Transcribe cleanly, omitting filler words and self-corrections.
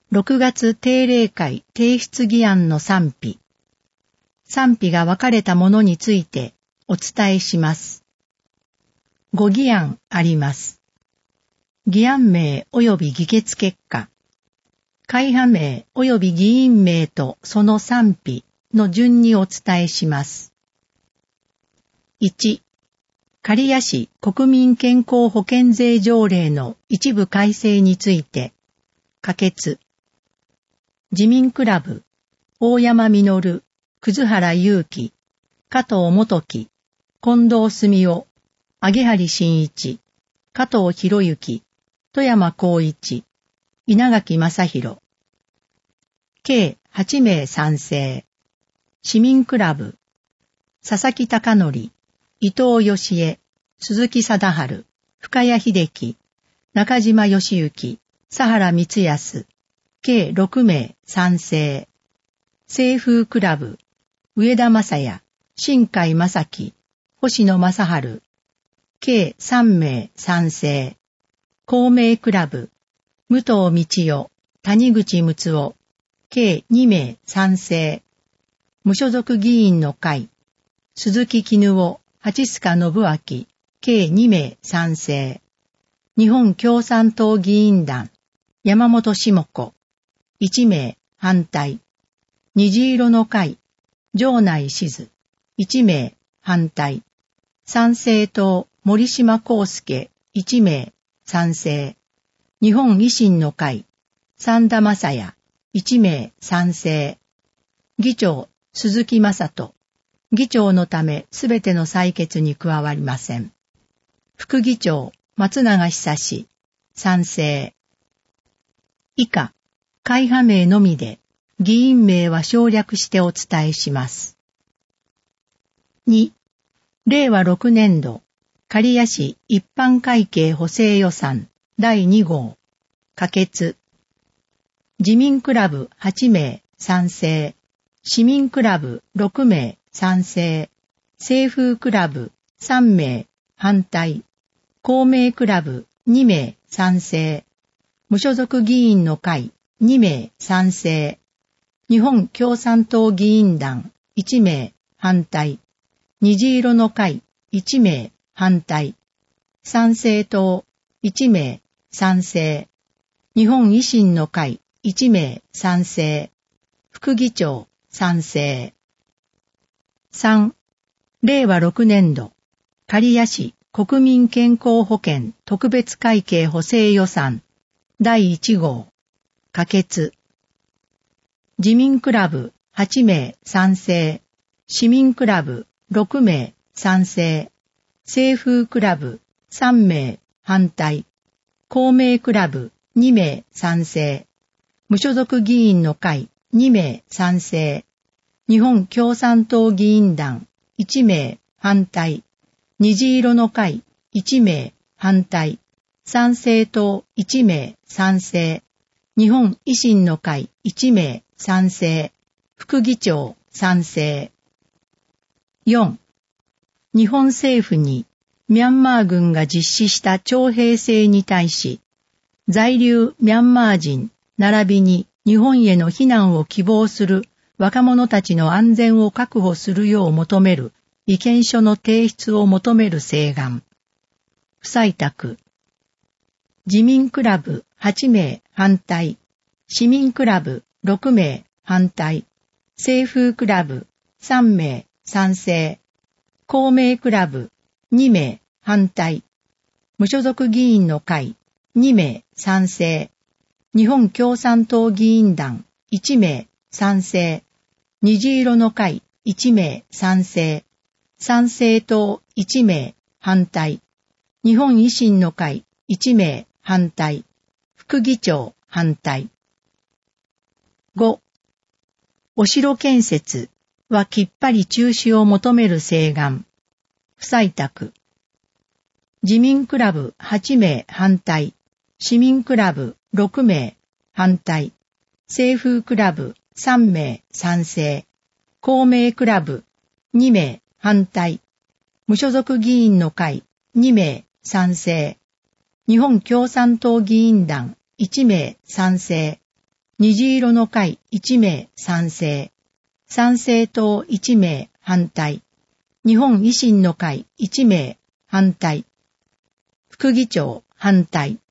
6月定例会提出議案の賛否。賛否が分かれたものについてお伝えします。5議案あります。議案名及び議決結果。会派名及び議員名とその賛否の順にお伝えします。1、刈谷市国民健康保険税条例の一部改正について、可決。自民クラブ、大山実、葛原祐樹、加藤元樹、近藤澄夫、揚原真一、加藤博之、富山光一、稲垣正弘。計8名賛成。市民クラブ、佐々木貴則、伊藤義恵、鈴木貞治、深谷秀樹、中島義行、佐原光康、計6名賛成。清風クラブ、上田正也、新海正樹、星野正治、計3名賛成。公明クラブ、武藤道夫、谷口睦夫、計2名賛成。無所属議員の会、鈴木絹夫、八須賀信明、計2名賛成。日本共産党議員団、山本下子、1名反対。虹色の会、城内静、1名反対。参政党、森島康介、1名賛成。日本維新の会、三田正也、1名賛成。議長、鈴木正人。議長のためすべての採決に加わりません。副議長、松永久志、賛成。以下、会派名のみで、議員名は省略してお伝えします。2、令和6年度、刈谷市一般会計補正予算第2号、可決。自民クラブ8名賛成、市民クラブ6名賛成、清風クラブ3名反対、公明クラブ2名賛成、無所属議員の会2名賛成、日本共産党議員団1名反対、虹色の会1名反対、参政党1名賛成、日本維新の会1名賛成、副議長賛成。3、令和6年度、刈谷市国民健康保険特別会計補正予算第1号、可決。自民クラブ8名賛成、市民クラブ6名賛成、清風クラブ3名反対、公明クラブ2名賛成、無所属議員の会2名賛成、日本共産党議員団1名反対、虹色の会1名反対、参政党1名賛成、日本維新の会1名賛成、副議長賛成。4、日本政府にミャンマー軍が実施した徴兵制に対し、在留ミャンマー人並びに日本への避難を希望する若者たちの安全を確保するよう求める意見書の提出を求める請願。不採択。自民クラブ8名反対、市民クラブ6名反対、清風クラブ3名賛成、公明クラブ2名反対、無所属議員の会2名賛成、日本共産党議員団1名賛成、虹色の会1名賛成、参政党1名反対、日本維新の会1名反対、副議長反対。5、お城建設はきっぱり中止を求める請願。不採択。自民クラブ8名反対、市民クラブ6名反対、清風クラブ3名賛成、公明クラブ2名反対、無所属議員の会2名賛成、日本共産党議員団1名賛成、 虹色の会1名賛成、参政党1名反対、日本維新の会1名反対、副議長反対。